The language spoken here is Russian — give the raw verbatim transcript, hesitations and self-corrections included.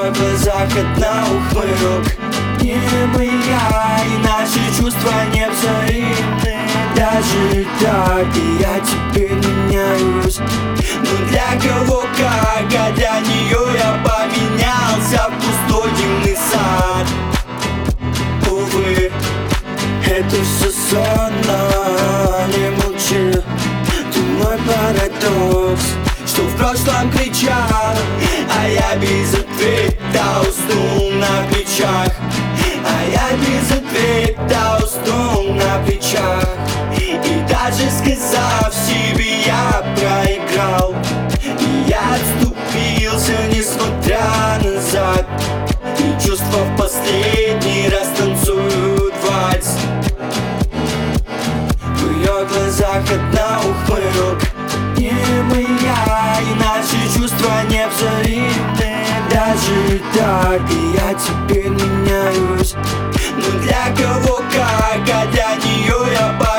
ее глазах одна ухмылка. Не моя, и наши чувства не взаимны. Даже так и я теперь меняюсь. Но для кого как, а для нее я поменялся в пустой дивный сад. Увы, это все сон, но не молчи. Ты мой парадокс, что в прошлом кричал, а я без ответа уснул на плечах. А я без ответа уснул на плечах. И даже сказав себе, я проиграл. И я отступился, несмотря назад. И чувства в последний раз танцуют вальс. В ее глазах одна ухмылка. Не моя, и наши чувства не взаимны. Даже так и я теперь меняюсь. Но для кого как, а для нее я